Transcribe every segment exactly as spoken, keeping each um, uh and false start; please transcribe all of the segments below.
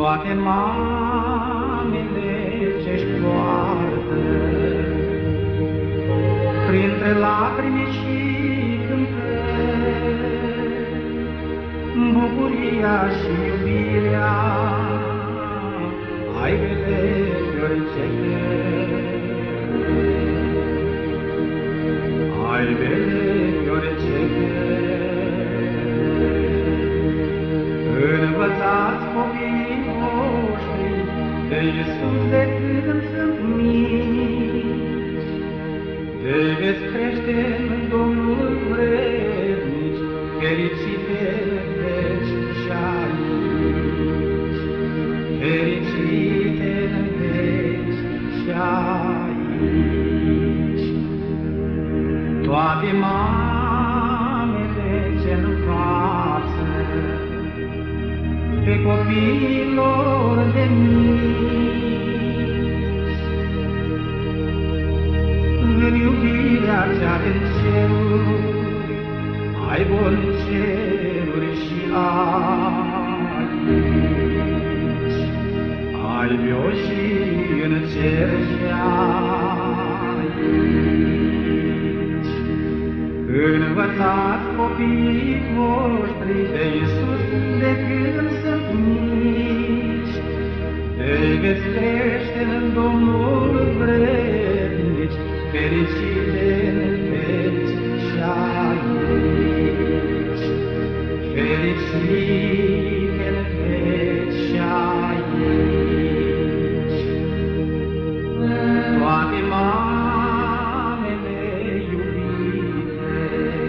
toate mamele ce-și poartă, printre lacrimi și cântări, bucuria și iubirea ai vederi orice ai vederi orice învățați copiii voștri de Iisus de când sunt mici, de veți crește în Domnul vrednici, fericite veci și aici, fericite veci și aici. Toate mamele ce învață pe copiilor de mici, în iubirea cea din ceruri, aibă în ceruri și aici, aibă-o și în cer și aici. Învățați copiii voștri de Iisus de când sunt mici, de veți crește în Domnul vrednici, fericite în veci și aici, fericite în veci și aici. Toate mamele iubite,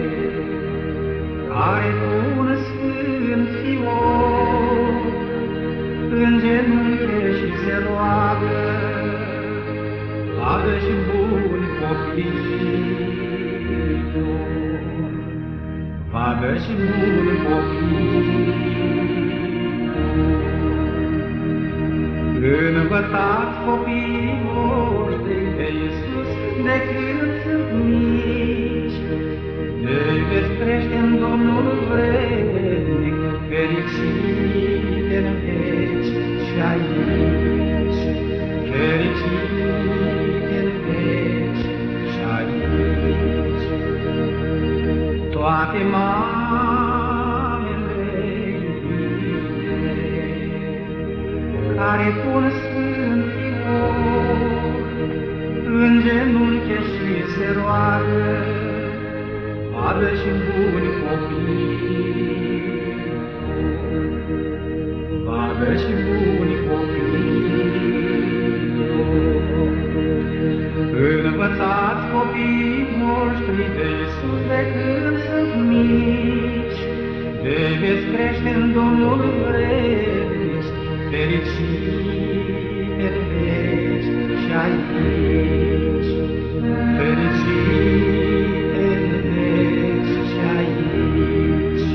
care pun sfânt fior în genunchi și se roagă, vadă și buni copii, vadă și buni copii. Învățați copiii voștri de Iisus de când sunt mici, de veți crește în Domnul vrednic, fericite în veci și aici, fericite în veci și aici. Toate mamele iubite, care pun sfânt fior în genunchi și se roagă, vadă și buni copii, vadă și buni copii. Învățați copiii voștri de Iisus de când sunt mici, de veți crește în Domnul vrednici, fericite în veci și aici, fericite în veci și aici.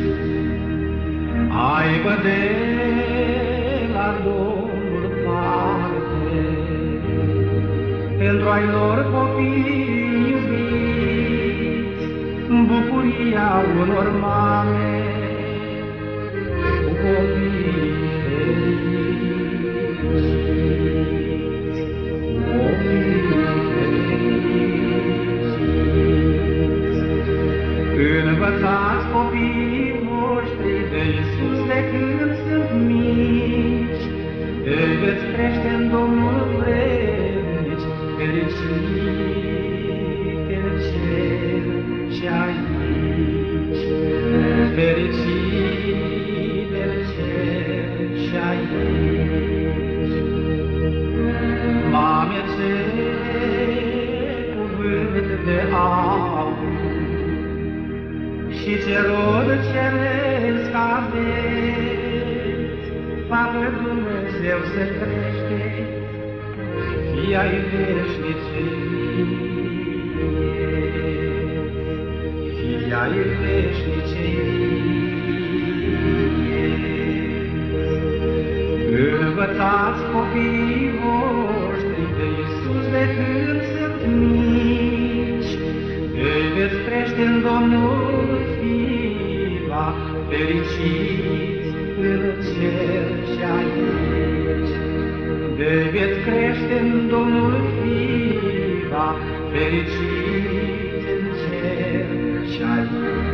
Aibă de la Domnul parte pentru ai lor copii iubiți, bucuria unor mame cu copii fericiți, copii fericiți. Învățați copiii voștri de Iisus de când sunt mici, de veți crește în Domnul vrednici, fericite în cer și aici, fericite în cer și aici. Mame, ce cuvânt de aur și ce rod ceresc aveți, facă Dumnezeu să creșteți, fii ai veșnicii, fii ai veșnicii. Învățați copiii voștri de Iisus de când sunt mici, de veți crește în Domnul fiva, fericiți în cer și aici. Îi veți crește în Domnul fiva, fericiți în cer și aici.